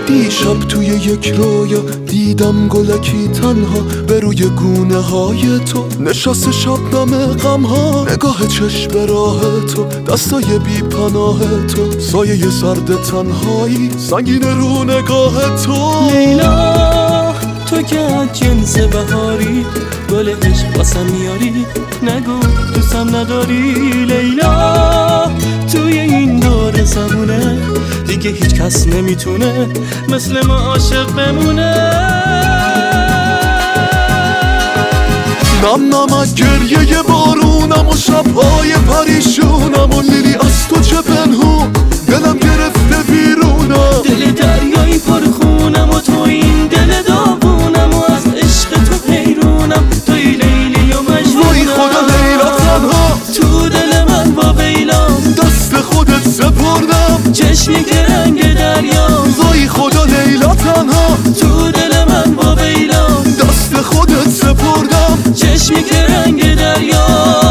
دیشب توی یک رویا دیدم گلکی تنها به روی گونه های تو نشست شبنم غم ها، نگاه چشم به راه تو، دستای بی پناه تو، سایه سرد تنهایی سنگین رو نگاه تو. لیلا تو که از جنس بهاری، گل عشق واسم میاری، نگو دوستم نداری. لیلا توی این دور زمونه دیگه هیچ کس نمیتونه مثل ما عاشق بمونه. نم نمک گریه بارونم و شبهای پریشونم و لیلی از تو چه پنهون دلم گرفته بیرونم. دل دریایی پر خونم و تو این دل داغونم و از عشق تو حیرونم. توی لیلی و مجنونم. وای خدا لیلا تنها تو دل من با ویلام، دست خودت سپردم چشمی که رنگ دریا. وای خدا لیلا تنها تو دل من با ویلام، دست خودت سپردم چشمی که رنگ دریا.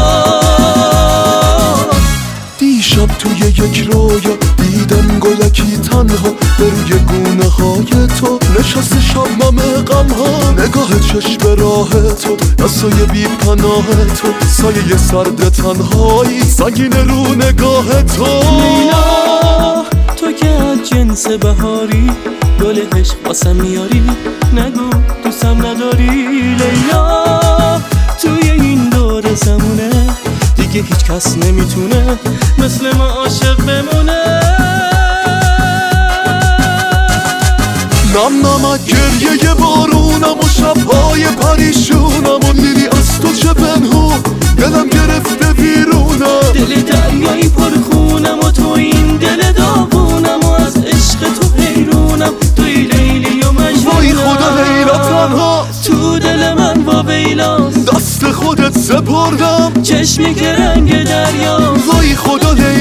دیشب توی یک رویا دیدم گلکی تنها به روی گونه های تو نشست شبنم غم ها، نگاه چشم به راه تو، دستای بی پناه تو، سایه سرد تنهایی سنگین رو نگاه تو. لیلا تو که از جنس بهاری، گل عشق واسم میاری، نگو دوستم نداری. لیلا توی این دور زمونه دیگه هیچ کس نمیتونه مثل ما عاشق بمونه. نم نمک گریه بارونم و شبهای پریشونم و لیلی از تو چه پنهون دلم گرفته بیرونم. دل دریایی پر خونم و تو این دل داغونم و از عشق تو حیرونم. توی لیلی و مجنونم. وای خدا لیلا تنها تو دل من با ویلاست، دست خودت سپردم چشمی که رنگ دریا. وای خدا لیلا